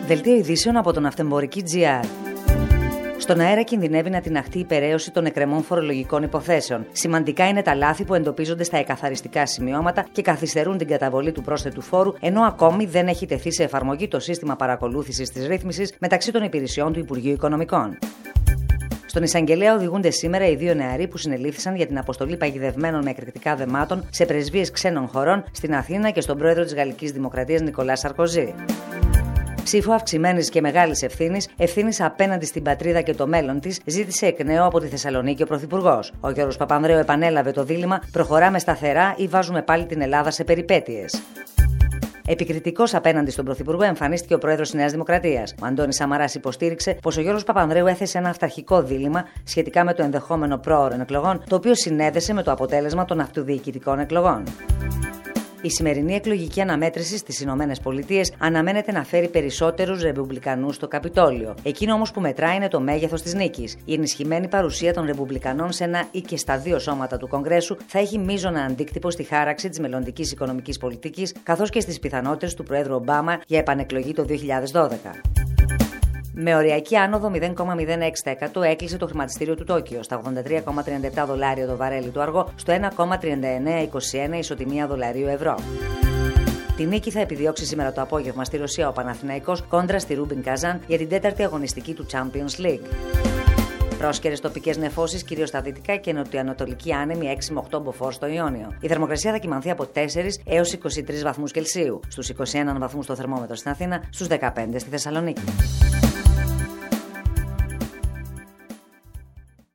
Δελτίο ειδήσεων από τον Αυτεμπορική GR. Στον αέρα κινδυνεύει να τιναχτεί η υπεραίωση των εκκρεμών φορολογικών υποθέσεων. Σημαντικά είναι τα λάθη που εντοπίζονται στα εκαθαριστικά σημειώματα και καθυστερούν την καταβολή του πρόσθετου φόρου, ενώ ακόμη δεν έχει τεθεί σε εφαρμογή το σύστημα παρακολούθησης της ρύθμισης μεταξύ των υπηρεσιών του Υπουργείου Οικονομικών. Στον εισαγγελέα οδηγούνται σήμερα οι δύο νεαροί που συνελήφθησαν για την αποστολή παγιδευμένων με εκρηκτικά δεμάτων σε πρεσβείες ξένων χωρών στην Αθήνα και στον πρόεδρο της Γαλλικής Δημοκρατίας Νικολά Σαρκοζή. Ψήφο αυξημένης και μεγάλης ευθύνης απέναντι στην πατρίδα και το μέλλον της, ζήτησε εκ νέου από τη Θεσσαλονίκη ο Πρωθυπουργός. Ο Γιώργος Παπανδρέου επανέλαβε το δίλημμα: προχωράμε σταθερά ή βάζουμε πάλι την Ελλάδα σε περιπέτειες. Επικριτικός απέναντι στον Πρωθυπουργό εμφανίστηκε ο πρόεδρος της Νέας Δημοκρατίας. Ο Αντώνης Σαμαράς υποστήριξε πως ο Γιώργος Παπανδρέου έθεσε ένα αυταρχικό δίλημμα σχετικά με το ενδεχόμενο πρόωρων εκλογών, το οποίο συνέδεσε με το αποτέλεσμα των αυτοδιοικητικών εκλογών. Η σημερινή εκλογική αναμέτρηση στις Ηνωμένες Πολιτείες αναμένεται να φέρει περισσότερους ρεπουμπλικανούς στο Καπιτόλιο. Εκείνο όμως που μετράει είναι το μέγεθος της νίκης. Η ενισχυμένη παρουσία των ρεπουμπλικανών σε ένα ή και στα δύο σώματα του Κογκρέσου θα έχει μείζωνα αντίκτυπο στη χάραξη της μελλοντικής οικονομικής πολιτικής, καθώς και στις πιθανότητες του Προέδρου Ομπάμα για επανεκλογή το 2012. Με οριακή άνοδο 0,06% έκλεισε το χρηματιστήριο του Τόκιο στα $83,37 το βαρέλι του αργό, στο 1,3921 ισοτιμία δολαρίου-ευρώ. Τη νίκη θα επιδιώξει σήμερα το απόγευμα στη Ρωσία ο Παναθηναϊκός κόντρα στη Ρούμπιν Καζάν για την τέταρτη αγωνιστική του Champions League. Πρόσκαιρες τοπικές νεφώσεις, κυρίως στα δυτικά και νοτιοανατολική άνεμη 6 με 8 μποφόρ στο Ιόνιο. Η θερμοκρασία θα κυμανθεί από 4 έως 23 βαθμούς Κελσίου, στους 21 βαθμούς το θερμόμετρο στην Αθήνα, στους 15 στη Θεσσαλονίκη.